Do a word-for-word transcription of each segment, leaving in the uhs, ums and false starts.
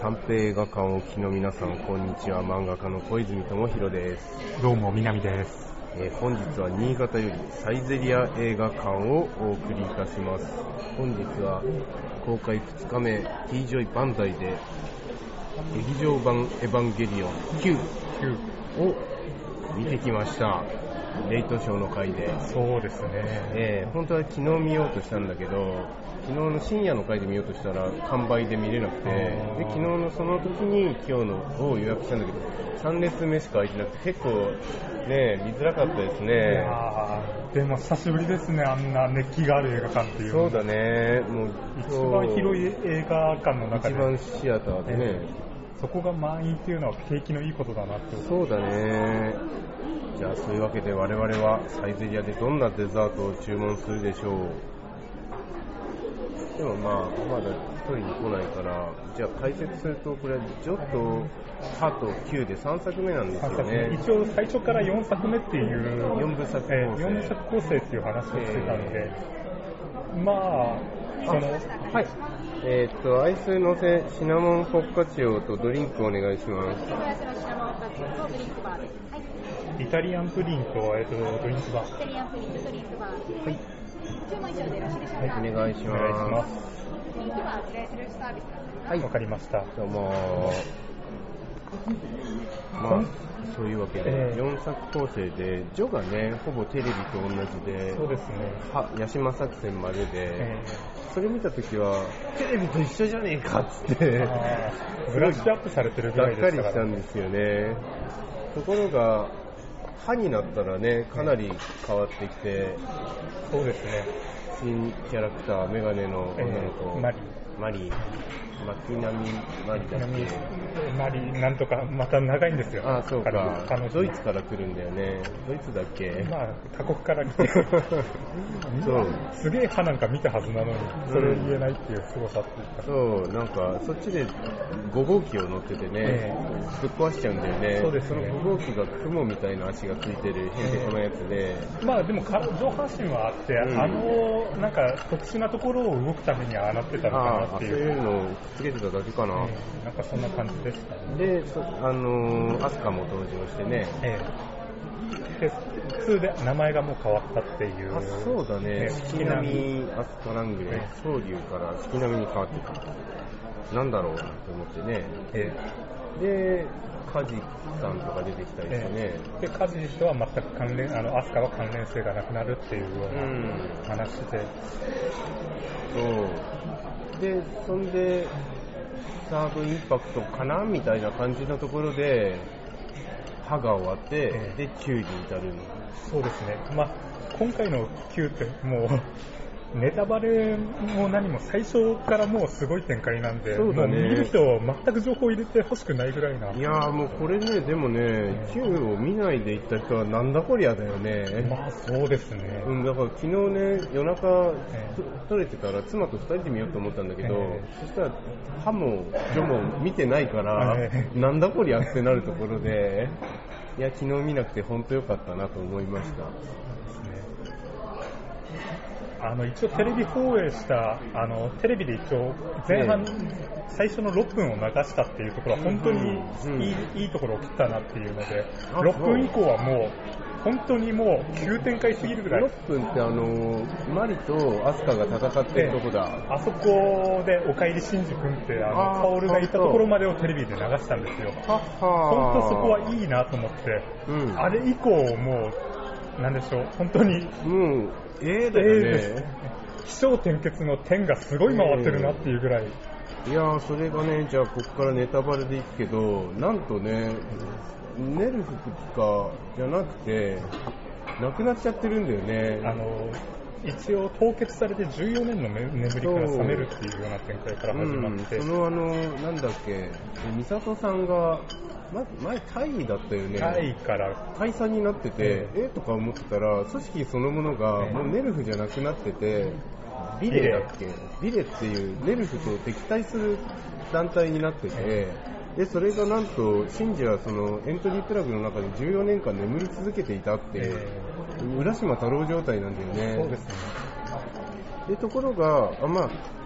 短編映画館をお聞きの皆さん、こんにちは。漫画家の小泉智弘です。 どうも、南です。 えー、本日は新潟よりサイゼリア映画館をお送りいたします。本日は公開ふつかめ T ジョイバンダイで劇場版エヴァンゲリオンきゅうを見てきました。レイトショーの回で。 そうですね、 えー、本当は昨日見ようとしたんだけど、昨日の深夜の回で見ようとしたら完売で見れなくて、で昨日のその時に今日のを予約したんだけど、さん列目しか空いてなくて結構ね見づらかったですね。いやでも久しぶりですね、あんな熱気がある映画館っていう。 そうだね、もう一番広い映画館の中で一番シアターでね、えー、そこが満員っていうのは景気のいいことだなって。 そうだね。じゃあそういうわけで我々はサイゼリアでどんなデザートを注文するでしょう。でもまあまだ取りに来ないから、じゃあ解説すると、これはジョとハときゅうでさんさくめなんですよね。 一応最初からよんさくめっていうよんぶさく構成、 えー、よんぶさく構成っていう話をしてたんで、えー、まあそのはい、えー、っとアイスのせシナモンフォッカチオとドリンクお願いします。 イタリアンプリンと、えー、とドリンクバー。 イタリアンプリンとドリンクバー。 はい。 注文以上でよろしいでしょうか。 はい、お願いします。 ドリンクバーお願いするサービスなんですか。 はい、わかりました。 どうも。まあ、そういうわけで、えー、よんさく構成で、ジョがね、ほぼテレビと同じで、 そうですね。 は、ヤシマ作戦までで、えー、それ見たときは、テレビと一緒じゃねえかっつって、 ブラッシュアップされてるぐらいですから、ね、 がっかりしたんですよね。ところが、歯になったらね、かなり変わってきて、 そうですね。 新キャラクター、メガネの女の子、 えー、マリー。マリー。マキナミマリだっけ。 マリなんとかまた長いんですよ。 ああ、そうか。ドイツから来るんだよね。ドイツだっけ。 まあ他国から来てそうすげえ歯なんか見たはずなのにそれ言えないっていう凄さっていうか、 うん、そうなんかそっちでご号機を乗っててね、えー、ぶっ壊しちゃうんだよね。 そうですね。 そのご号機が雲みたいな足がついてるヘンテコなやつで、 えー、まあでも上半身はあって、うん、あのなんか特殊なところを動くためにああなってたのかなっていう。 ああ、そういうのをつけてただけかな。 えー、なんかそんな感じでしたね。 で、あのー、アスカも登場してね。 えー、でツーで名前がもう変わったっていう。 あ、そうだね。四季並みアスカラングレー、総流から四季並みに変わってた。なんだろうなと思ってね。えー、で、カジさんとか出てきたりしてね。 えー、で、カジとは全く関連、あの、アスカは関連性がなくなるっていうような話で。 うん、そう。で、そんで、サードインパクトかなみたいな感じのところで、歯が終わって、えー、で、きゅうに至るの。 そうですね。まあ、今回のきゅうってもう、ネタバレも何も最初からもうすごい展開なんで、 そうだね、 もう見る人は全く情報入れてほしくないぐらいな。 いやーもうこれね、でもね、きゅうを見ないで行った人はなんだこりゃだよね。 まあそうですね。 うん、だから昨日ね、夜中、えー、撮れてたら妻とふたりで見ようと思ったんだけど、えー、そしたら歯もジョも見てないから、えー、なんだこりゃってなるところで、いや昨日見なくて本当良かったなと思いました。 あの一応テレビ放映したあのテレビで一応前半、ね、最初のろっぷんを流したっていうところは本当にいい、うんうん、いいところを切ったなっていうので、ろっぷん以降はもう本当にもう急展開すぎるぐらい。 ろっぷんってあのマリとアスカが戦ってるとこだ。 あそこでおかえりシンジ君ってあのカオルがいたところまでをテレビで流したんですよ。本当そこはいいなと思って、うん、あれ以降もうなんでしょう本当に。 うんええだよね。 起承転結の点がすごい回ってるなっていうぐらい。 いやーそれがね、じゃあここからネタバレでいくけど、なんとね、ネルフかじゃなくてなくなっちゃってるんだよね。 あの一応凍結されてじゅうよねんの眠りから覚めるっていうような展開から始まって、 うん、そのあのなんだっけ、美里さんがま、前タイだったよね。 タイから大佐になってて、えー、とか思ってたら組織そのものがもうネルフじゃなくなってて、ビレだっけ、ビレっていうネルフと敵対する団体になってて、でそれがなんとシンジはそのエントリープラグの中でじゅうよねんかん眠り続けていたって、浦島太郎状態なんだよね。 そうですね。 でところがあ、まあ、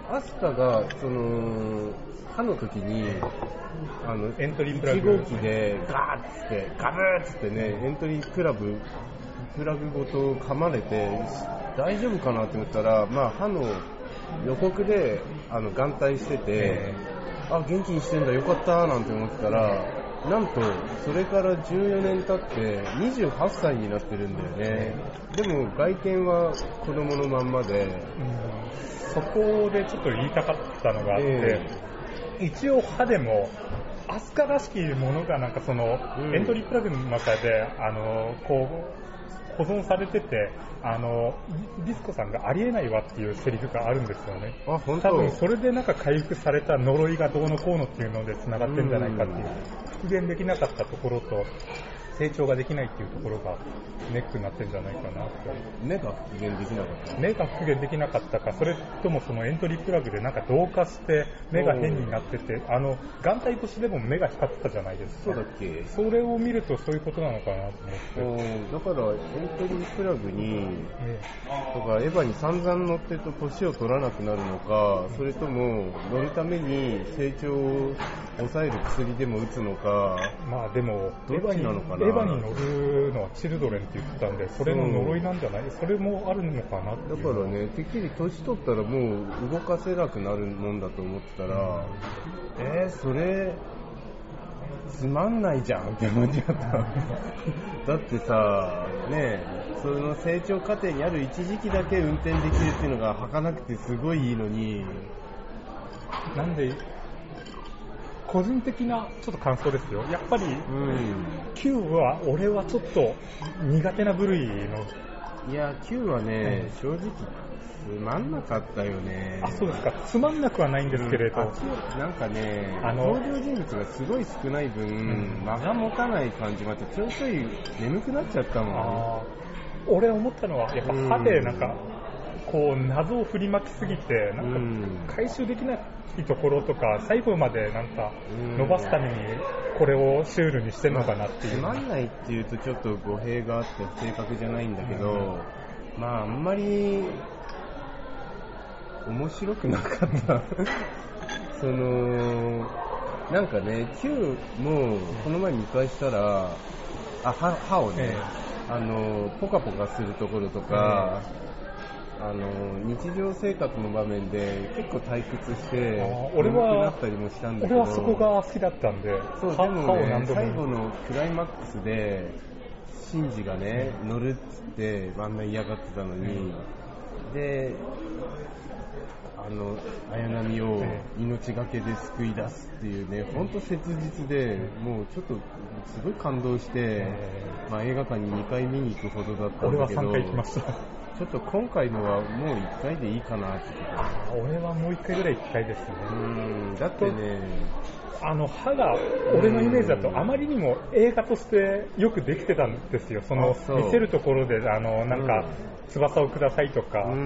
アスカがその歯の時にあのエントリープラグいち号機でガーッつってガブーッつってねエントリークラブプラグごと噛まれて大丈夫かなって思ったら、まあ、歯の予告であの眼帯してて、あ元気にしてんだよかったなんて思ってたら、なんとそれからじゅうよねん経ってにじゅうはっさいになってるんだよね。でも外見は子供のまんまで、 うん、そこでちょっと言いたかったのがあって、えー、一応歯でもアスカらしきものがなんかその、うん、エントリープラグの中であのこう保存されてて、あのディスコさんがありえないわっていうセリフがあるんですよね。 あ、本当？ 多分それでなんか回復された呪いがどうのこうのっていうので繋がってるんじゃないかっていう、復元できなかったところと成長ができないっていうところがネックになってるんじゃないかなと。 目が復元できなかった目が復元できなかったか、それともそのエントリープラグでなんか同化して目が変になってて、あの眼帯越しでも目が光ってたじゃないですか。 そうだっけ？ それを見るとそういうことなのかなと思って。 だからエントリープラグに、ええ、とかエヴァに散々乗ってると年を取らなくなるのか、それとも乗るために成長を抑える薬でも打つのか。 まあでもどっちなのかな。 エヴァに乗るのはチルドレンって言ってたんで、それの呪いなんじゃない？それもあるのかなっていう。 だからね、てっきり年取ったらもう動かせなくなるもんだと思ってたら、うん、えー、それつまんないじゃんって思っちゃっただってさ、ね、その成長過程にある一時期だけ運転できるっていうのが儚くてすごいいいのに、 なんで個人的なちょっと感想ですよ。やっぱり、うん、キューは俺はちょっと苦手な部類の。 いや、キューはね、うん、正直つまんなかったよね。 あ、そうですか。つまんなくはないんですけれど、 うん、なんかね、あの登場人物がすごい少ない分、うん、間が持たない感じもあって、ちょいちょい眠くなっちゃったもん。 あ、俺思ったのはやっぱ歯でなんか、うん、こう謎を振りまきすぎてなんか回収できないところとか、最後までなんか伸ばすためにこれをシュールにしてるのかなっていう、 まあ、つまんないっていうとちょっと語弊があって正確じゃないんだけど、うん、まああんまり面白くなかったそのなんかね、Q もこの前見返したら、あ、歯、歯をね、あのポカポカするところとか、あの日常生活の場面で結構退屈して俺はなったりもしたんだけど、 俺はそこが好きだったんで、 そうでもね、最後のクライマックスでシンジがね、うん、乗るっつってあんな嫌がってたのに、うん、であの綾波を命がけで救い出すっていうね、本当切実で、もうちょっとすごい感動して、まあ、映画館ににかい見に行くほどだったんだけど、 俺はさんかい行きました。 ちょっと今回のはもういっかいでいいかなってこと。 俺はもういっかいぐらい行きたいですね。 うん、だってね、 あの歯が俺のイメージだとあまりにも映画としてよくできてたんですよ。その見せるところであのなんか、うん、翼をくださいとか、うん、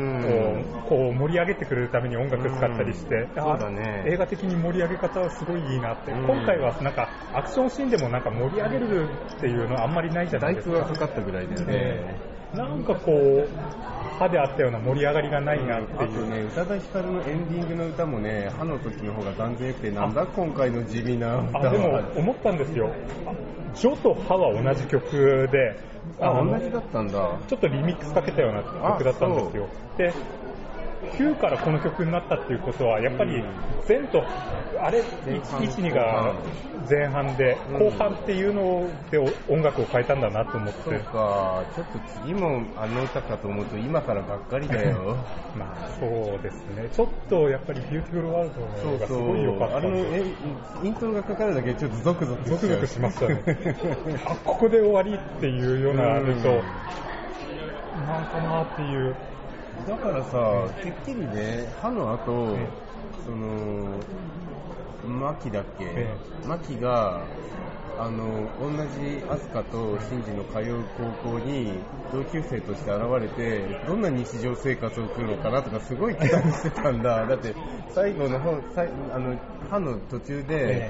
こう、こう盛り上げてくれるために音楽使ったりして、うん、 そうだね、 映画的に盛り上げ方はすごいいいなって、うん、今回はなんかアクションシーンでもなんか盛り上げるっていうのはあんまりないじゃないですか。 大工がかかったぐらいだよね。 なんかこう歯であったような盛り上がりがないなっていう、 うん、あとね、宇多田ヒカルのエンディングの歌もね、歯の時の方が断然良くて、なんだ今回の地味な歌は。 あ、でも思ったんですよ、ジョと歯は同じ曲で、 あ、同じだったんだ。 ちょっとリミックスかけたような曲だったんですよ。できゅうからこの曲になったっていうことはやっぱり前とあれいち、にが前半で後半っていうので音楽を変えたんだなと思って、 そうか、ちょっと次もあの歌かと思うと今からがっかりだよまあそうですね、ちょっとやっぱりビューティフルワールドの方がすごい良かったんで、 そうそう、あのイントロがかかるだけでちょっとゾクゾクゾクゾクしましたねあ、ここで終わりっていうようなのと、なんかなっていう。 だからさ、てっきりね、歯の後、その、マキだっけ、ええ、マキが、あの、同じアスカとシンジの通う高校に同級生として現れて、どんな日常生活を送るのかなとかすごい期待してたんだ。だって、最後の方、あの、歯の途中で、ええ、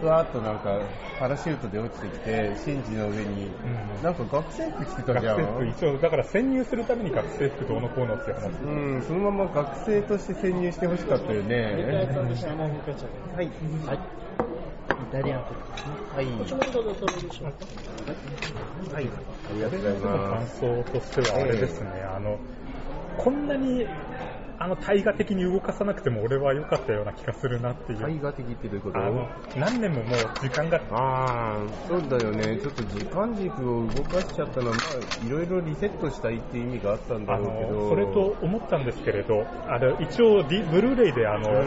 ふわっとなんかパラシュートで落ちてきてシンジの上に、うん、なんか学生服着てたじゃん。 学生服一応だから潜入するために学生服どうのこうのって話。 うん、そのまま学生として潜入してほしかったよね。はいはいイタリアンとかはい。こちらもどうぞどうぞしますか。はい。ありがとうございます。 感想としてはあれですね。えー、あのこんなにあの対画的に動かさなくても俺は良かったような気がするなっていう。 対画的ってどういうこと？ あの何年ももう時間が。 ああ、そうだよね。ちょっと時間軸を動かしちゃったのは、まあいろいろリセットしたいっていう意味があったんだろうけど。 それと思ったんですけれど、あれ一応、D、ブルーレイであの、うん、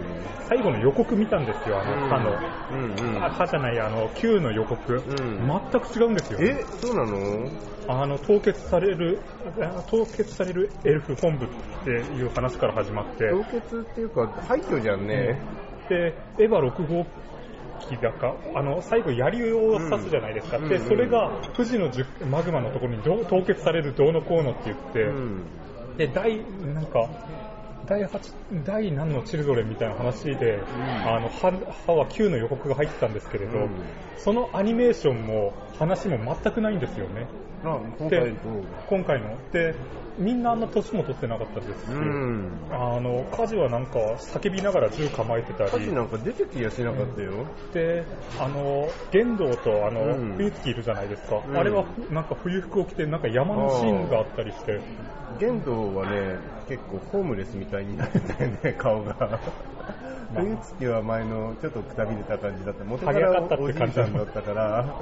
最後の予告見たんですよ。あの歯の、うんうん、歯じゃないあのきゅうの予告、うん、全く違うんですよ。 え、そうなの？ あの凍結される凍結されるエルフ本部っていう話から始まって、 凍結っていうか廃墟じゃんね。 でエヴァろく号機だかあの最後槍を刺すじゃないですか、うん、でそれが富士のマグマのところに凍結されるどうのこうのって言って、うん、で第なんか第八第何のチルドレンみたいな話で、うん、あの 歯, 歯はきゅうの予告が入ってたんですけれど、うん、そのアニメーションも話も全くないんですよね。 あ今回今回のでみんなあんな年も取ってなかったですし、うん、あの火事はなんか叫びながら銃構えてたり、 火事なんか出てきやしなかったよ、うん、であの玄道とあの、うん、冬月いるじゃないですか、うん、あれはなんか冬服を着てなんか山のシーンがあったりして、 玄道はね結構ホームレスみたいになってたよね顔が冬月は前のちょっとくたびれた感じだった、元からおじいちゃんだったから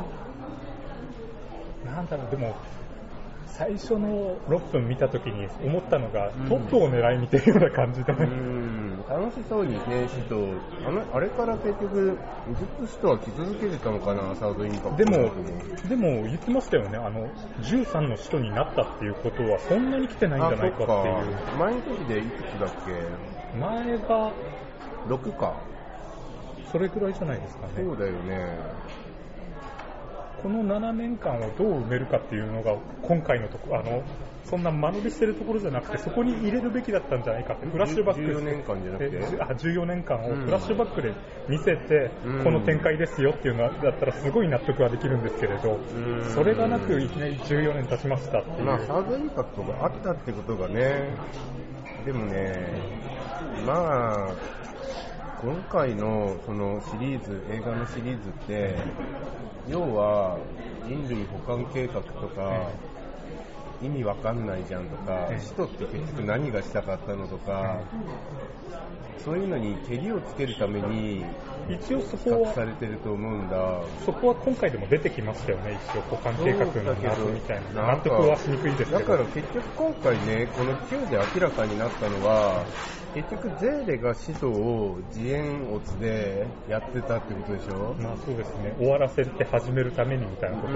なんだろう、でも最初のろっぷん見たときに思ったのが、うん、トップを狙い見てるような感じで、うん楽しそうにね、使徒あのあれから結局ずっと使徒は来続けてたのかな、サードインパクトでもでも言ってましたよね、あのじゅうさんの使徒になったっていうことはそんなに来てないんじゃないかっていう。 前の時でいくつだっけ？ 前がろくか、 それくらいじゃないですかね。 そうだよね。 このななねんかんをどう埋めるかっていうのが今回のところ、あのそんな間延びしてるところじゃなくて、そこに入れるべきだったんじゃないかって、フラッシュバックじゅうよねんかんじゃなくてあじゅうよねんかんをフラッシュバックで見せて、うん、この展開ですよっていうのだったらすごい納得はできるんですけれど、うん、それがなくいきなりじゅうよねん経ちましたっていう、 まあ、サードインパクトがあったってことがね。でもね、まあ今回のそのシリーズ、映画のシリーズって要は人類補完計画とか意味わかんないじゃんとか、使徒って結局何がしたかったのとか、そういうのにケリをつけるために一応そこは隠されてると思うんだ。 そこは今回でも出てきましたよね、一応補完計画の謎みたいな。納得はしにくいですけど、 だから結局今回ね、このきゅうで明らかになったのは、結局ゼーレが使徒を自演オツでやってたってことでしょ。 まあそうですね、終わらせて始めるためにみたいなことで、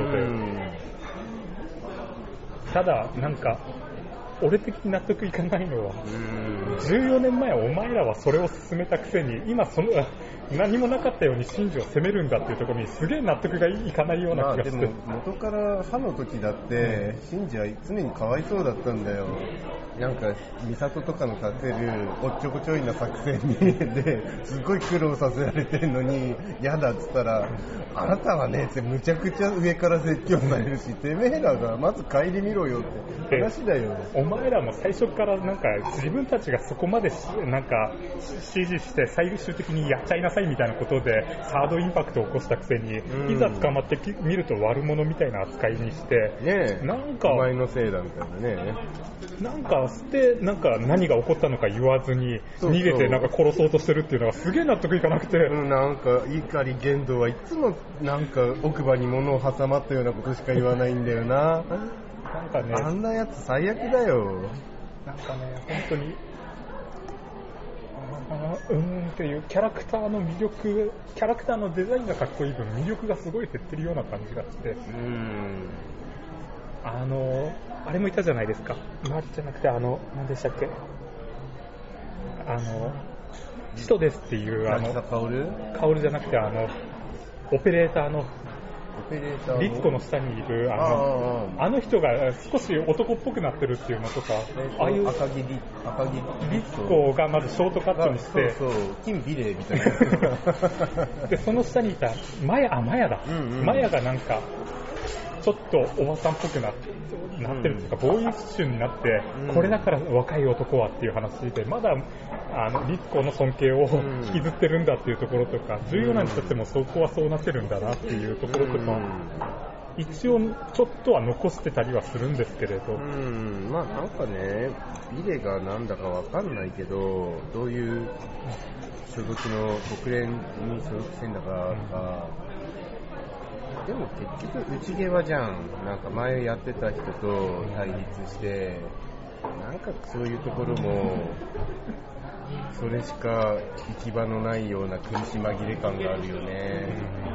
ただなんか俺的に納得いかないのは、じゅうよねんまえお前らはそれを進めたくせに今その何もなかったようにシンジを責めるんだっていうところにすげえ納得がいかないような気がして、まあ、でも元から歯の時だって、うん、シンジは常にかわいそうだったんだよ。なんかミサトとかの立てるおっちょこちょいな作戦にですっごい苦労させられてるのに嫌だっつったら、あなたはねってむちゃくちゃ上から説教されるし、てめえらがまず帰り見ろよって話だよ。 お前らも最初からなんか自分たちがそこまでなんか指示して最終的にやっちゃいなさいみたいなことでサードインパクトを起こしたくせに、いざ捕まってみると悪者みたいな扱いにして、 ねえ、なんかお前のせいだみたいなね、 なんかしてなんか何が起こったのか言わずに逃げてなんか殺そうとしてるっていうのがすげえ納得いかなくて、 うん、なんか怒り言動はいつもなんか奥歯に物を挟まったようなことしか言わないんだよな。 なんかね、 あんなやつ最悪だよ。 なんかね、本当にあうーんっていうキャラクターの魅力、キャラクターのデザインがかっこいい分魅力がすごい減ってるような感じがして、うーん、あのあれもいたじゃないですか、マリじゃなくてあの何でしたっけ、あの使徒ですっていうあのカオル？ カオルじゃなくてあのオペレーターのオペレーターリツコの下にいるあのああの人が少し男っぽくなってるっていうのとか、ああいう赤木リ赤木リツコがまずショートカットにして、 そうそう金美玲みたいなでその下にいたマヤあマヤだ、うんうん、マヤがなんかちょっとおばさんっぽくなってなってるっていうか、ボーイッシュになって、うん、これだから若い男はっていう話で、まだあのリツコの尊敬を引きずってるんだっていうところとか、うん、重要なにとってもそこはそうなってるんだなっていうところとか、うん、一応ちょっとは残してたりはするんですけれど、うん、 まあなんかね、ビレがなんだかわかんないけど、どういう所属の国連に所属してんだかとか、うん、でも結局内毛はじゃん、なんか前やってた人と対立して、なんかそういうところもそれしか行き場のないような苦し紛れ感があるよね。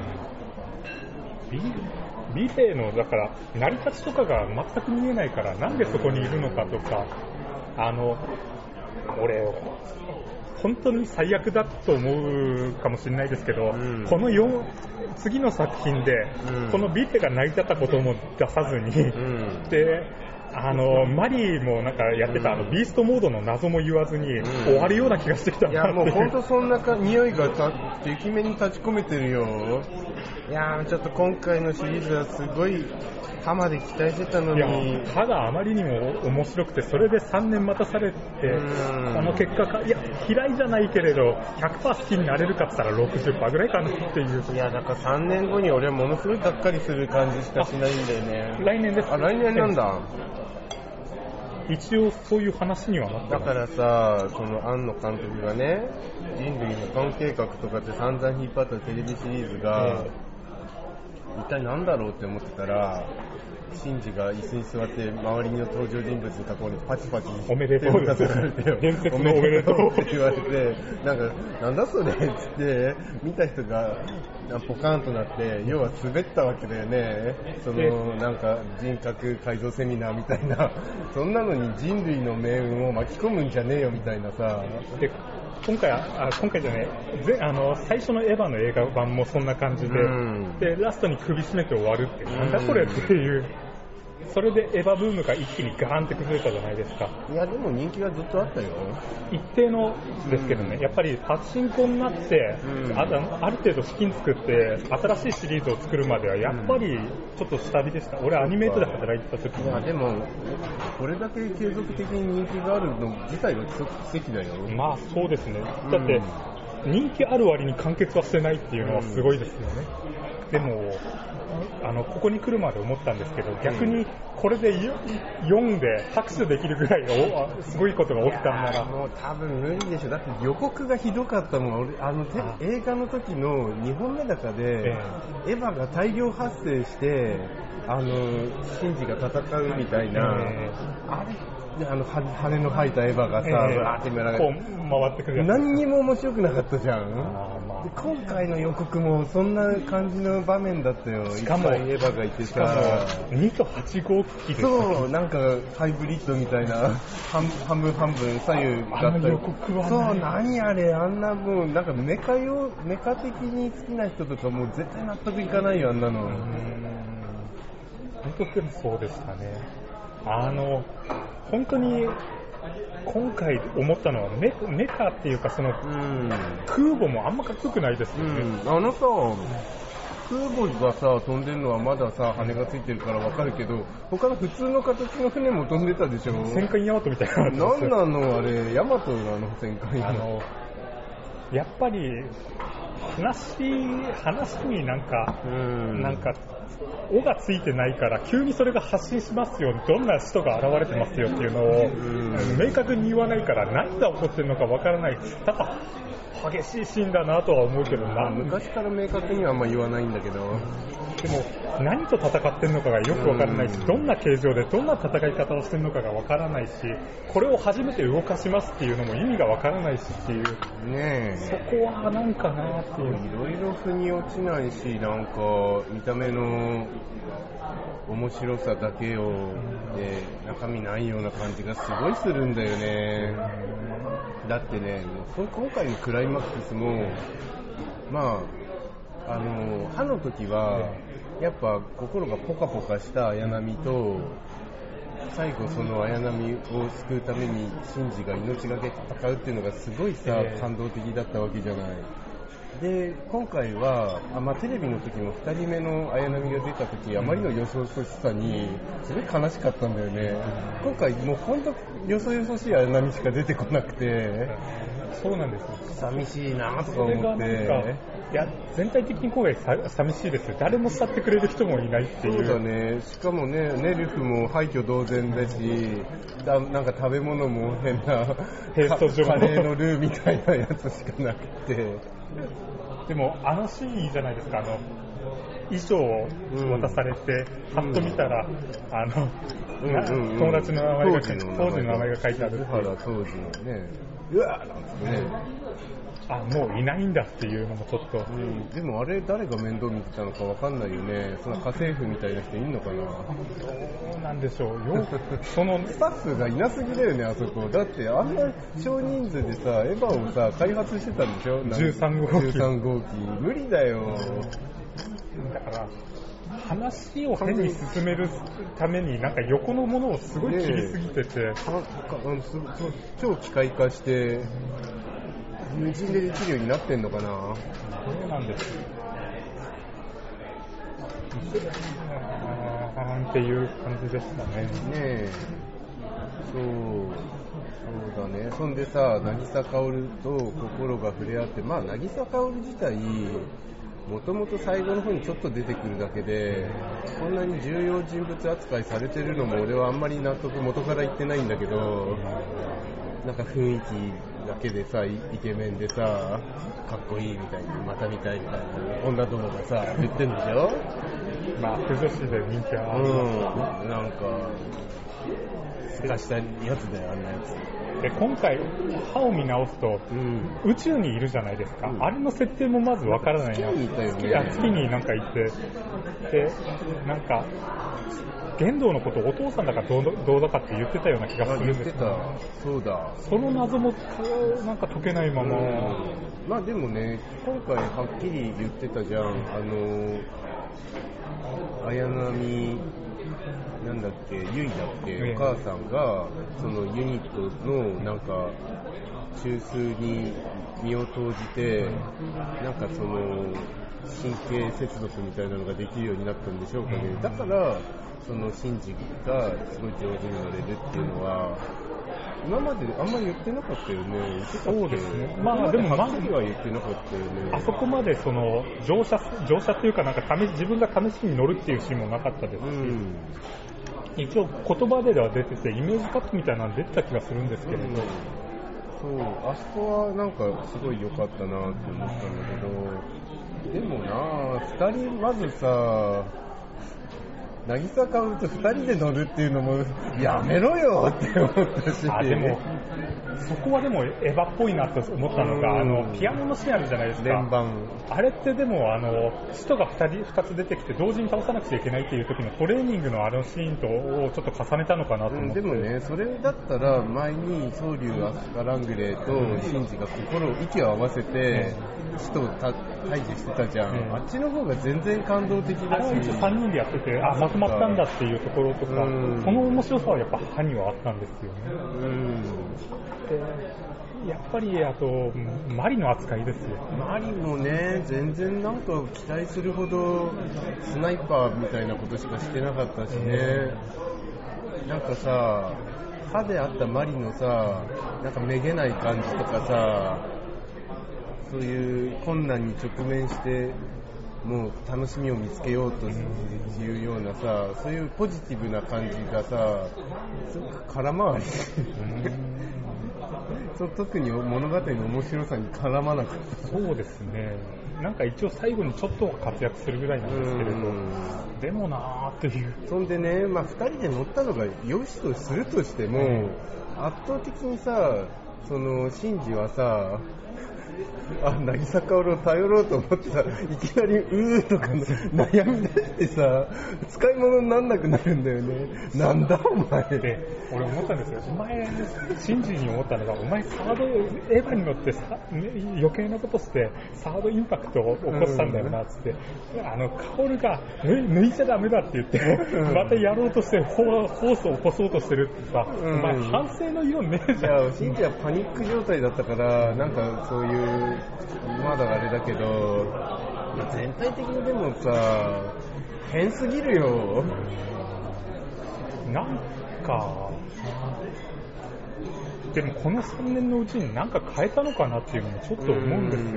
ビビレのだから成り立ちとかが全く見えないから、なんでそこにいるのかとか、あの俺本当に最悪だと思うかもしれないですけど、うん、このよん次の作品で、うん、このビレが成り立ったことも出さずに、うん、であのマリーもなんかやってた、うん、あのビーストモードの謎も言わずに、うん、終わるような気がしてきたなっていう。 いやもう本当そんなか匂いがてきめに立ち込めてるよ。いやちょっと今回のシリーズはすごい玉で期待してたのに、 いやただあまりにも面白くて、それでさんねん待たされて、この結果か、いや嫌いじゃないけれど ひゃくパーセント 好きになれるかって言ったら ろくじゅっパーセント ぐらいかなっていう。 いやだからさんねんごに俺はものすごいがっかりする感じしかしないんだよね。 来年です。 あ来年なんだ。 一応そういう話にはなってます。 だからさ、その庵野監督がね、人類の間計画とかって散々引っ張ったテレビシリーズが、一体何だろうって思ってたら、シンジが椅子に座って周りの登場人物に囲んでパチパチおめでとうです伝説のおめでとうって言われて、なんかなんだそれっつって見た人がポカーンとなって、要は滑ったわけだよね。そのなんか人格改造セミナーみたいな、そんなのに人類の命運を巻き込むんじゃねえよみたいなさ。で今回あ今回じゃねぜあの最初のエヴァの映画版もそんな感じで、うん、でラストに首絞めて終わるってなんだこれっていう、それでエヴァブームが一気にガーンって崩れたじゃないですか。 いやでも人気はずっとあったよ。 一定のですけどね、うん、やっぱりパチンコになって、うん、あ, ある程度資金作って新しいシリーズを作るまではやっぱりちょっと下火でした。俺アニメートで働いてた時に。 いやでもこれだけ継続的に人気があるの自体が奇跡だよ。 まあそうですね。だって、うん、人気ある割に完結はしてないっていうのはすごいですよね。うん、でもあのここに来るまで思ったんですけど、逆にこれで読んで拍手できるぐらいのすごいことが起きたんなら、 もう多分無理でしょ。だって予告がひどかったもん。俺あのあ映画の時のにほんめ高で、えー、エヴァが大量発生してあのシンジが戦うみたいな、えー、あれあの羽の生えたエヴァがさ、えー、バーってこう回ってくるやつ、 何にも面白くなかったじゃん。で今回の予告もそんな感じの場面だったよ。 しかもエヴァがいてさ、 にとはち号機で、 そうなんかハイブリッドみたいな半, 半分半分左右だったり、 予告はそう何あれあんなもうなんかメカ用メカ的に好きな人とかもう絶対納得いかないよあんなの。うん本当でもそうでしたね。あの本当に今回思ったのは メ, メカっていうかその、うん、空母もあんまかっこよくないですよね。 うん、あのさ空母がさ飛んでるのはまださ羽がついてるからわかるけど、他の普通の形の船も飛んでたでしょ。 戦艦ヤマトみたいな。 なんなのあれヤマトなの戦艦あのやっぱり話話になんか、うん、なんか尾がついてないから急にそれが発信しますよ、どんな人が現れてますよっていうのを、うん、明確に言わないから何が起こってるのかわからない。ただ激しいシーンだなとは思うけどな。 昔から明確にはあんま言わないんだけど、 でも何と戦ってるのかがよくわからないし、どんな形状でどんな戦い方をしてるのかがわからないし、これを初めて動かしますっていうのも意味がわからないしっていう、 ねえ、 そこはなんかなっていう。 いろいろ腑に落ちないし、なんか見た目の面白さだけをで中身ないような感じがすごいするんだよね。だってね、今回のクライマックスもまああの歯の時はやっぱ心がポカポカした綾波と、最後その綾波を救うためにシンジが命がけ戦うっていうのがすごいさ、 えー、 感動的だったわけじゃない。で今回はあ、まあ、テレビの時もふたりめの綾波が出た時、あまりのよそよそしさにすごい悲しかったんだよね。今回もう本当よそよそしい綾波しか出てこなくて、 そうなんですよ。 寂しいなとか思って。 いや、全体的に今回寂しいですよ。誰も慕ってくれる人もいないっていう。 そうだね。しかもね、ネルフも廃墟同然だし、だなんか食べ物も変なペースト状カレーのルーみたいなやつしかなくて。 でもあのシーンいいじゃないですか。あの衣装を渡されて、うん、パッと見たら、うん、あの、うんうんうん、友達の名前が当時の名前が書いてある。 小原当時のね、うわーなんてね。 あ、もういないんだっていうのもちょっと、 うん、でもあれ誰が面倒見てたのかわかんないよね。その家政婦みたいな人いんのかな。 そうなんでしょうよ。そのスタッフがいなすぎだよね、あそこ。だってあんな少人数でさ、エヴァをさ開発してたんでしょ。 じゅうさんごうき。 じゅうさんごうき無理だよ。 だから話を変に進めるためになんか横のものをすごい切りすぎてて、ね、 超機械化して無人でできるようになってんのかな。 そうなんですよ。っていう感じでしたね。ねえ、そうそうだね。そんでさ、渚カオルと心が触れ合って、まあ渚カオル自体もともと最後の方にちょっと出てくるだけで、こんなに重要人物扱いされてるのも俺はあんまり納得元から言ってないんだけど、なんか雰囲気だけでさ、イケメンでさ、かっこいいみたいな、また見たいみたいな女どもがさ言ってんでしょ。 まあ不女子で人気はある。 うん、なんかすかしたやつだよ、あんなやつ。 で今回歯を見直すと、うん、宇宙にいるじゃないですか、うん、あれの設定もまずわからないな。 月にいたよね。 月, 月になんかいて、でなんか玄道のことをお父さんだかどうどうだかって言ってたような気がするんですけど、 そうだ、 その謎もなんか解けないまま、うん、 まあでもね、今回はっきり言ってたじゃん。あの綾波なんだっけ、ゆいだっけ、お母さんがそのユニットのなんか中枢に身を投じて、なんかその神経接続みたいなのができるようになったんでしょうかね。だからそのシンジがすごい上手になれるっていうのは今まであんまり言ってなかったよね。言ってたっけ。 そうですね。まあでもはっきりは言ってなかったよね。 あそこまでその乗車乗車っていうかなんか試し自分が試しに乗るっていうシーンもなかったですし、うん、一応言葉では出ててイメージカットみたいなの出てた気がするんですけれど、うん、 そうあそこはなんかすごい良かったなって思ったんだけど、でもなふたりまずさ渚カオルとふたりで乗るっていうのもやめろよって思ったし、 あでもそこはでもエヴァっぽいなと思ったのが、あのピアノのシーンあるじゃないですか。 連番あれってでもあの使徒がふたりふたつ出てきて同時に倒さなくちゃいけないっていう時のトレーニングのあのシーンとをちょっと重ねたのかなと思って、 うん、でもねそれだったら前にソウリュウ・アスカラングレーとシンジが心を息を合わせて使徒を退治してたじゃん、うん、あっちの方が全然感動的だし、あれは一応さんにんでやってて、あまとまったんだっていうところとか、うん、その面白さはやっぱ歯にはあったんですよね、うんやっぱりあとマリの扱いですよ。 マリもね全然なんか期待するほどスナイパーみたいなことしかしてなかったしね、うん、なんかさ歯であったマリのさなんかめげない感じとかさ、そういう困難に直面してもう楽しみを見つけようというようなさ、そういうポジティブな感じがさすごく空回りそう特に物語の面白さに絡まなかった。 そうですね、なんか一応最後にちょっと活躍するぐらいなんですけれど、でもなーっていう。 そんでね、まあ、ふたりで乗ったのが良しとするとしても、うん、圧倒的にさそのシンジはさあ、渚カオルを頼ろうと思ってさ、いきなりうーとかの悩み出してさ、使い物になんなくなるんだよね。なんだお前。 で、俺思ったんですよ。お前、シンジに思ったのが、お前サードエヴァに乗ってさ、ね、余計なことしてサードインパクトを起こしたんだよなっつって、うん、あのカオルが抜いちゃダメだって言って、うん、またやろうとしてホースを起こそうとしてるってさ、うん、お前反省の色ねえじゃん。 いや、シンジはパニック状態だったから、なんかそういうまだあれだけど、全体的にでもさ、変すぎるよ。 なんかでもこのさんねんのうちに何か変えたのかなっていうのもちょっと思うんですよね。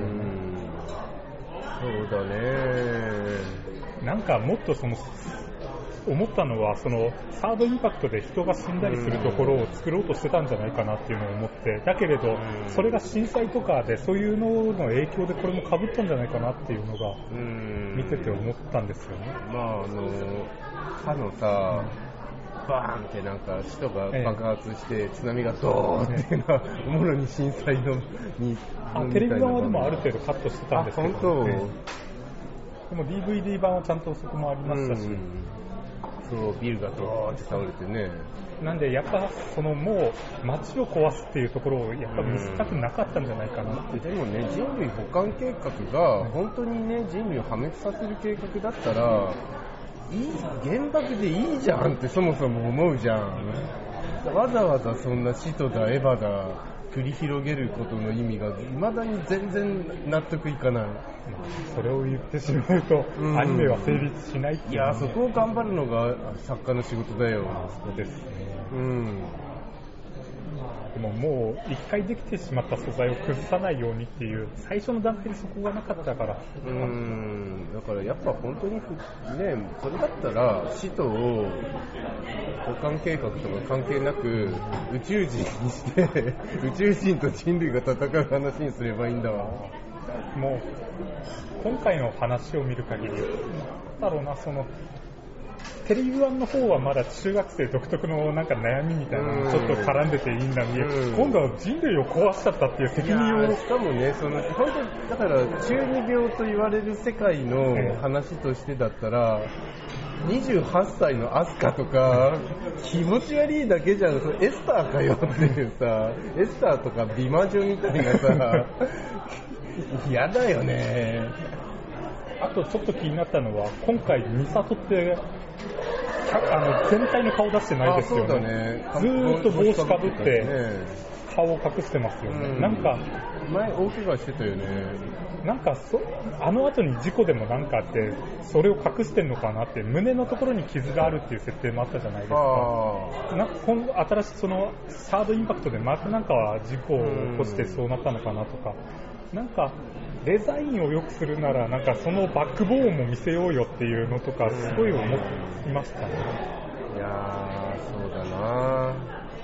そうだね。 なんかもっとその思ったのは、そのサードインパクトで人が死んだりするところを作ろうとしてたんじゃないかなっていうのを思って、だけれどそれが震災とかでそういうのの影響でこれも被ったんじゃないかなっていうのが見てて思ったんですよね。 まああの歯のさ、バーンってなんか首都が爆発して津波がドーンっていうのはおもろに震災のにあテレビ版はでもある程度カットしてたんですけど、ね、 あ本当、 でも ディーブイディー 版はちゃんとそこもありましたし、 そうビルがドーンって倒れてね。 なんでやっぱそのもう街を壊すっていうところをやっぱ見せたくなかったんじゃないかなって、うん、 でもね、人類補完計画が本当にね人類を破滅させる計画だったらいい原爆でいいじゃんってそもそも思うじゃん。わざわざそんな使徒だエヴァだ繰り広げることの意味が未だに全然納得いかない。 それを言ってしまうと、うん、アニメは成立しないっていう、ね、 いやそこを頑張るのが作家の仕事だよ。 そうですね。 うん。 でももう一回できてしまった素材を崩さないようにっていう最初の段階でそこがなかったから、 うーんだからやっぱ本当にねそれだったら使徒を補完計画とか関係なく宇宙人にして宇宙人と人類が戦う話にすればいいんだわ。 もう今回の話を見る限りなんだろうな、そのテレビ版の方はまだ中学生独特のなんか悩みみたいなのちょっと絡んでていいんだけど、今度は人類を壊しちゃったっていう責任を、 しかもねその本当だから中二病と言われる世界の話としてだったら、にじゅうはっさいのアスカとか気持ち悪いだけじゃん。それエスターかよっていうさ、エスターとか美魔女みたいなさ嫌だよね。 あとちょっと気になったのは今回ミサトってあの全体の顔出してないですよね。 そうだね。 ずーっと帽子かぶって顔を隠してますよね、うん、なんか前大怪我してたよね。 なんかそあの後に事故でもなんかあってそれを隠してんのかなって、胸のところに傷があるっていう設定もあったじゃないですか。なんか今後新しいそのサードインパクトでまたなんかは事故を起こしてそうなったのかなとか、なんかデザインを良くするならなんかそのバックボーンも見せようよっていうのとかすごい思いましたね。 いやーそうだな。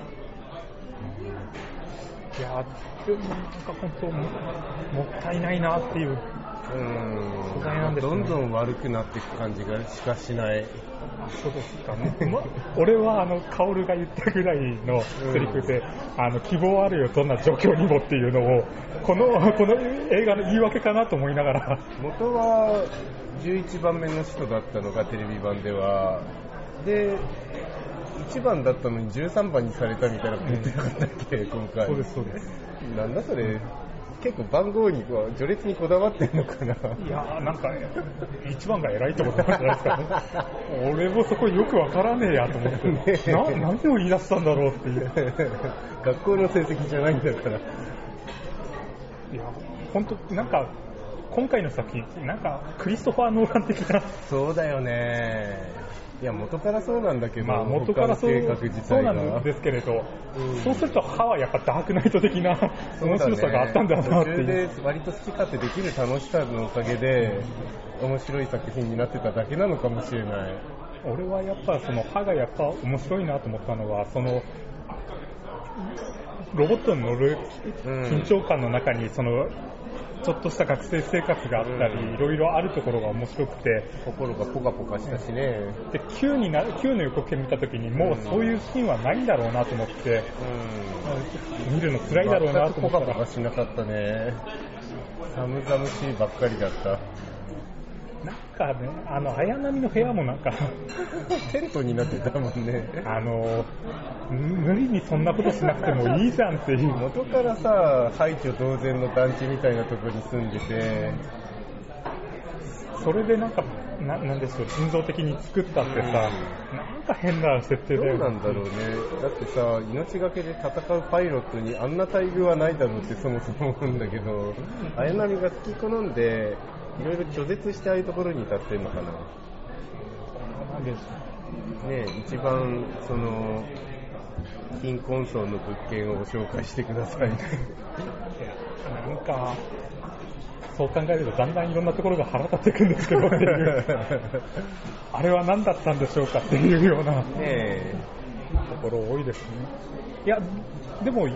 いやーでもなんか本当 も, もったいないなっていう素材なんですね。 どんどん悪くなっていく感じがしかしない。 そうですかね。ま、俺はあのカオルが言ったぐらいのセリフで、うん、あの希望あるよどんな状況にもっていうのをこのこの映画の言い訳かなと思いながら、 元はじゅういちばんめの人だったのがテレビ版ではでいちばんだったのにじゅうさんばんにされたみたいなこと言ってなかったっけ、うん、今回。 そうですそうです。 なんだそれ。結構番号にこう序列にこだわってんのかな。いやーなんかいちばんが偉いと思ってたんじゃないですか、ね、俺もそこよくわからねえやと思って、ね、な何を言い出したんだろうっていう学校の成績じゃないんだから。いや本当なんか今回の作品なんかクリストファー・ノーラン的な。 そうだよね。いや元からそうなんだけど、 まあ、元からそう、そうなんですけれど、うん、そうすると歯はやっぱダークナイト的な面白さがあったんだなっていう。途中で割と好き勝手できる楽しさのおかげで面白い作品になってただけなのかもしれない。 俺はやっぱその歯がやっぱ面白いなと思ったのは、そのロボットに乗る緊張感の中にそのちょっとした学生生活があったり、うん、いろいろあるところが面白くて心がポカポカしたしね。 で Q にな Q の予告編見た時にもうそういうシーンはないんだろうなと思って、うん、見るの辛いだろうなと思ったら全くポカポカしなかったね。 寒々しいばっかりだった。 なんかね、あの綾波の部屋もなんかテントになってたもんね。 あの無理にそんなことしなくてもいいじゃんっていう。 元からさ、廃墟同然の団地みたいなところに住んでて、 それでなんかななんでしょう、人造的に作ったってさ、うん、なんか変な設定だよね。 どうなんだろうね。だってさ、命がけで戦うパイロットにあんな待遇はないだろうってそもそも思うんだけど、綾波が好き好んでいろいろ拒絶してああいうところに立ってるのかな。 なんでしょうね、一番その貧困層の物件を紹介してください。 なんかそう考えるとだんだんいろんなところが腹立ってくるんですけどっていうあれは何だったんでしょうかっていうような、ね、ところ多いですね。いやでも、うん、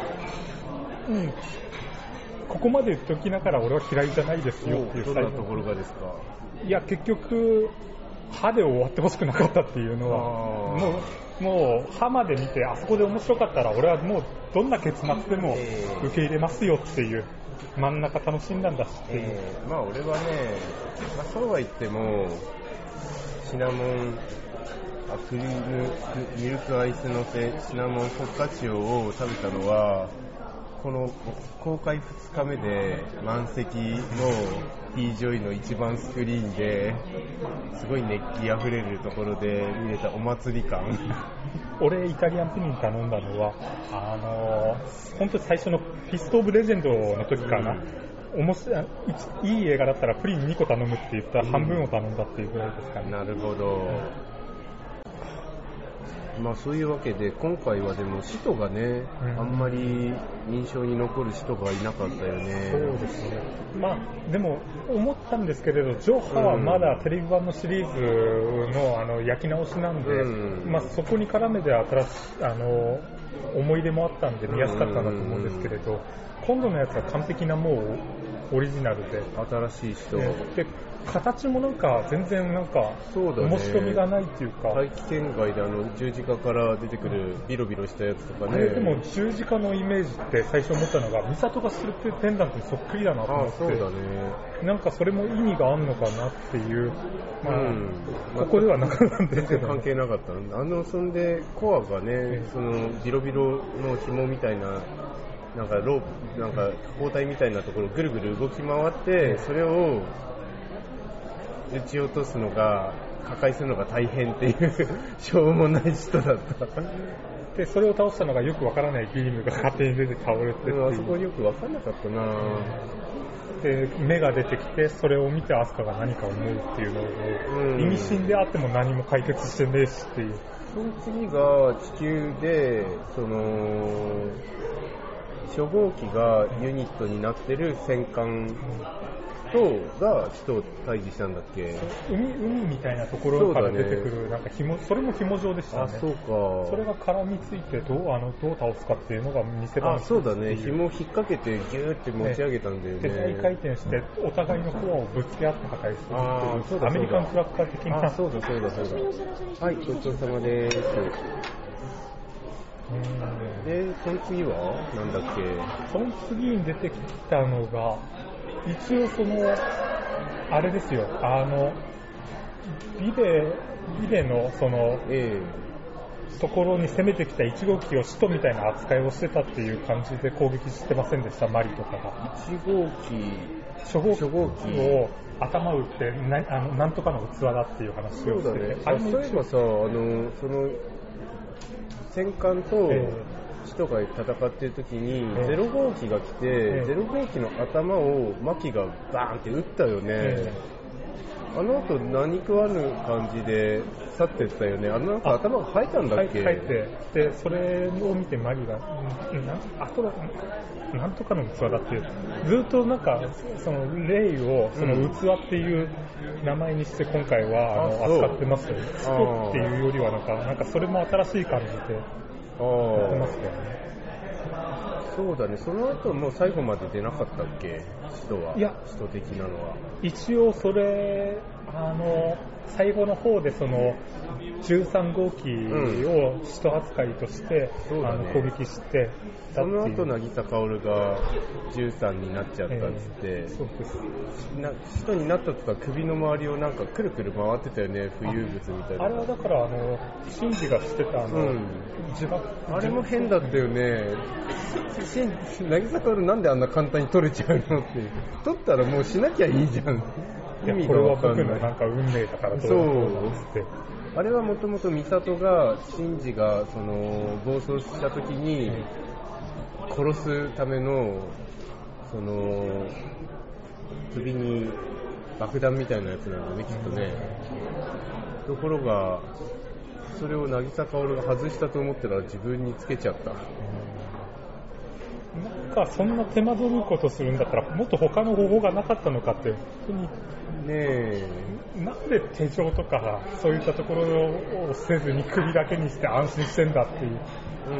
ここまで言っておきながら俺は嫌いじゃないですよっていう。 どんなところがですか？ いや結局歯で終わってほしくなかったっていうのはもう、もう歯まで見てあそこで面白かったら俺はもうどんな結末でも受け入れますよっていう、真ん中楽しんだんだしっていう、 えー、まあ俺はね、まあ、そうは言ってもシナモンあクリームミルクアイスのせシナモンフォカッチオを食べたのはこの公開ふつかめで満席の ティージョイの一番スクリーンですごい熱気あふれるところで見れたお祭り感。 俺イタリアンプリン頼んだのはあのー、本当に最初のフィストオブレジェンドの時かな、うん、おもしいい映画だったらプリンにこ頼むって言ったら半分を頼んだっていうぐらいですかね、うん、 なるほど、まあそういうわけで今回はでも使徒がね、うん、あんまり印象に残る人がいなかったよね。 そうですね。まあでも思ったんですけれどジョハはまだテレビ版のシリーズ の, あの焼き直しなんで、うん、まあ、そこに絡めて新しいあの思い出もあったんで見やすかったんだと思うんですけれど、うん、今度のやつは完璧なもうオリジナルで新しい人、 ね、で形もなんか全然なんか面白みがないっていうか、 大気圏外であの十字架から出てくるビロビロしたやつとかね。 あれでも十字架のイメージって最初思ったのがミサトがするペンダントにそっくりだなと思って、あ、そうだね、なんかそれも意味があるのかなっていう、まあうん、ここではなかったんですけど、 全然関係なかったの。あのそんでコアがね、そのビロビロの紐みたいななんかロープなんか包帯みたいなところをぐるぐる動き回ってそれを撃ち落とすのが破壊するのが大変っていうしょうもない人だったでそれを倒したのがよくわからないビームが勝手に出て倒れてっていう、 あそこよくわかんなかったな。 で目が出てきてそれを見てアスカが何か思うっていうのを、うん、意味深であっても何も解決してねえしっていう。 その次が地球でその初号機がユニットになってる戦艦とが人を退治したんだっけ。 海, 海みたいなところから出てくる、ね、なんか紐それも紐状でしたね。 あ、そうか。 それが絡みついてどうあのどう倒すかっていうのが見せ場。 あ、そうだね。紐を引っ掛けてギューって持ち上げたんだよね。 で大回転してお互いのコアをぶつけ合って破壊するっていう。あ、そうだそうだ。アメリカンクラッカー的な。 あ、そうだそうだそうだ。はい、ごちそうさまです。で、その次はなんだっけ。 その次に出てきたのが一応そのあれですよ、あのビデビデのその、えー、ところに攻めてきたいち号機を使徒みたいな扱いをしてたっていう感じで攻撃してませんでした、マリとかが。 いち号機初号機を頭打ってなあのなんとかの器だっていう話をしてて、 そうだね。あれそういえばさ、あのその戦艦と、えー人が戦っている時にゼロ号機が来て、えー、ゼロ号機の頭をマキがバーンって撃ったよね、えー、あの後何食わぬ感じで去っていったよね。あのなんか頭が生えたんだっけ。 生えて、でそれを見てマリがなあとだなんとかの器だっていうずっとなんかそのレイをその器っていう名前にして今回は、うん、あの扱ってますよね。使徒っていうよりはなんかなんかそれも新しい感じでああ、ますね。そうだね。その後もう最後まで出なかったっけ、使徒は。 いや、 使徒的なのは。 一応それあの最後の方でそのじゅうさん号機を使徒扱いとして、うん、あの攻撃してその後渚薫がじゅうさんになっちゃったっつって、えー、そうですな使徒になったとか首の周りをなんかくるくる回ってたよね、浮遊物みたいな。 あれはだからあのシンジがしてたあの、うん、自爆あれも変だったよね。渚薫なんであんな簡単に取れちゃうのって、取ったらもうしなきゃいいじゃん。 意味がわかんない。これは僕のなんか運命だからどうそうってあれはもともと美里がシンジがその暴走した時に殺すためのその首に爆弾みたいなやつなんだね、きっとね。ところがそれを渚薫が外したと思ったら自分につけちゃった。 なんかそんな手間取ることするんだったらもっと他の方法がなかったのかって、本当にねえ、 なんで手錠とかそういったところをせずに首だけにして安心してんだっていう。 うん、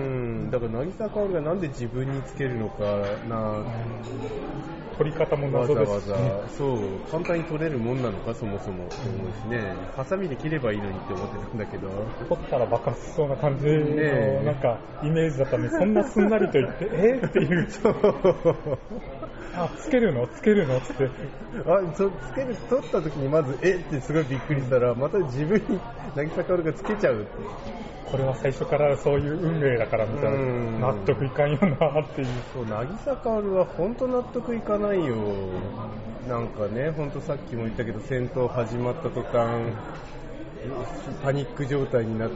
だから渚薫がなんで自分につけるのかな、 取り方も謎ですし、ね、 わざわざそう簡単に取れるもんなのかそもそもと思うしね、ハサミで切ればいいのにって思ってたんだけど、 取ったら爆発しそうな感じのなんかイメージだったんで、そんなすんなりと言ってえーっていうあ、つけるのつけるのってあ、そつける取った時にまずえってすごいびっくりしたら、また自分に渚薫がつけちゃうって、 これは最初からそういう運命だからみたいな、納得いかんよなっていう。 そう、渚薫は本当納得いかないよ。なんかね、本当さっきも言ったけど戦闘始まった途端パニック状態になって、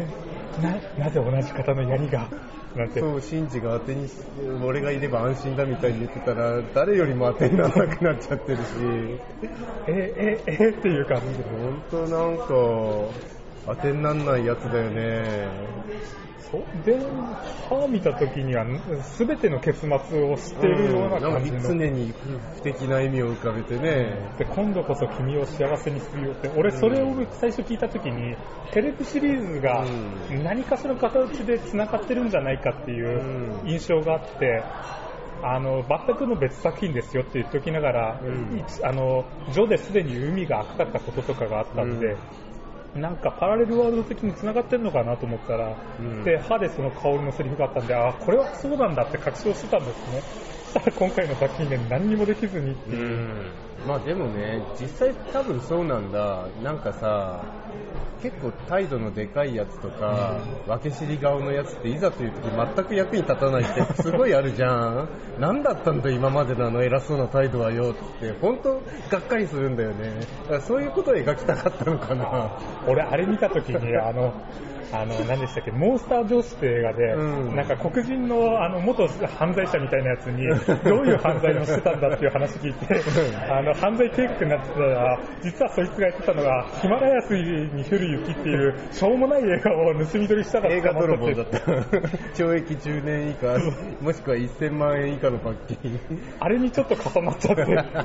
な, なぜ同じ方の槍がなんて、 そうシンジが当てに俺がいれば安心だみたいに言ってたら誰よりも当てにならなくなっちゃってるしえええっていう感じで、 本当なんか当てになんないやつだよね。 そうで、歯見た時には全ての結末を知っているような感じの、うん、 常に不敵な意味を浮かべてね、 で今度こそ君を幸せにするよって、俺それを最初聞いた時に、テレビシリーズが何かしらの形で繋がってるんじゃないかっていう印象があって、あの全くの別作品ですよって言っておきながら、うん、あのジョですでに海が赤かったこととかがあったんで、うんなんかパラレルワールド的に繋がってるのかなと思ったら、うん、で歯でその香りのセリフがあったんで、あこれはそうなんだって確信してたんですね。そしたら今回の作品で何にもできずにっていう、うん、 まあでもね実際多分そうなんだ。なんかさ結構態度のでかいやつとか、うん、分け知り顔のやつっていざという時全く役に立たないってすごいあるじゃん何だったんだ今までのあの偉そうな態度はよって本当がっかりするんだよね。だからそういうことを描きたかったのかな。 俺あれ見た時にあのあの何でしたっけ、モンスター上司って映画で、うん、なんか黒人のあの元犯罪者みたいなやつにどういう犯罪をしてたんだっていう話聞いてあの犯罪計画になってたら、実はそいつがやってたのがヒマラヤ水に降る雪っていうしょうもない映画を盗み取りしたら映画泥棒だった懲役じゅうねん以下もしくはせんまんえん以下の罰金あれにちょっと重なっちゃって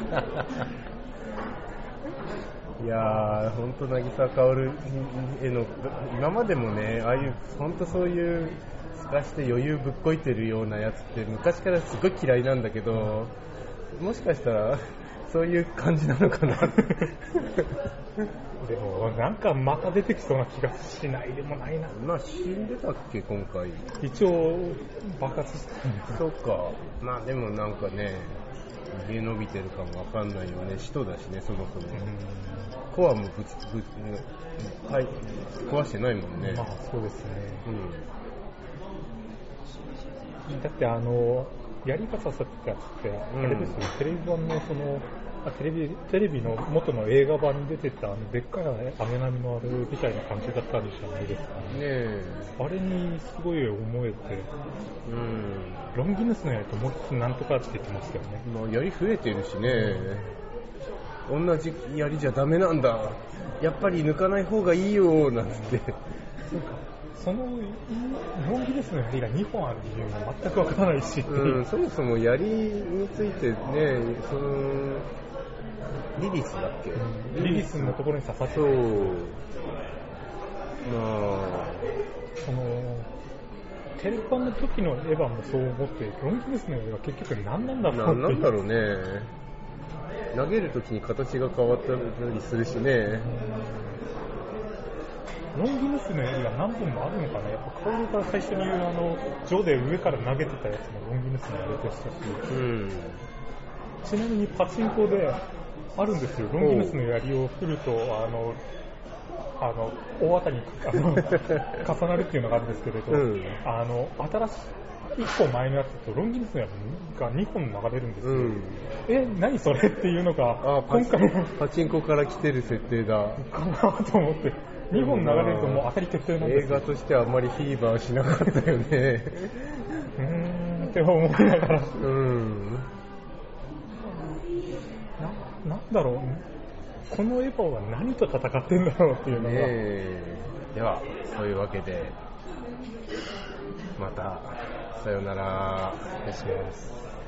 いやー、ほんと渚薫への今までもね、ああいうほんとそういう透かして余裕ぶっこいてるようなやつって昔からすごい嫌いなんだけど、もしかしたらそういう感じなのかなでもなんかまた出てきそうな気がしないでもないな。 まあ死んでたっけ今回。 一応爆発したんです。 そうか。まあでもなんかね逃げ延びてるかもわかんないよね。使徒だしねそもそも。コアもぶつぶつ、はい、壊してないもんね。 まあそうですね。うん、だってあのやり方さってやつって、うん、あれですよ、テレビ版のそのあテレビテレビの元の映画版に出てたあのでっかい飴波のあるみたいな感じだったんじゃないですかね。ねえ。あれにすごい思えて、うん、ロンギヌスのやりともう一つなんとかって言ってますけどね。 まあやり増えてるしね。うん、同じ槍じゃダメなんだ、やっぱり抜かない方がいいよなんてそうか、そのロンギヌスの槍がにほんある理由が全くわからないし、 うん、そもそも槍についてね、そのリリスだっけ、 うん、リリスのところに刺さって、 そう、まあそのテレビ版の時のエヴァもそう思って、ロンギヌスの槍は結局何なんだろうって、 なんだろうね、投げるときに形が変わったりするしね。 ロンギヌスの槍が何本もあるのかな。やっぱカオルが最初に言うあのジョで上から投げてたやつもロンギヌスの槍でしたし、 うん、 ちなみにパチンコであるんですよ。ロンギヌスの槍を振るとあのあの大当たりにあの重なるっていうのがあるんですけれど、うん、あの新しいいっこまえのやつとロンギヌスの槍がにほん流れるんですよ、うん、え、何それっていうのがあ今回パチンコから来てる設定だかなと思って、にほん流れるともう当たり決定なんですよ。 映画としてはあんまりフィーバーしなかったよねうーんって思いながら、うん、な、なんだろう、このエヴァは何と戦ってんだろうっていうのが、 ね、ではそういうわけでまたさよなら。 失礼します。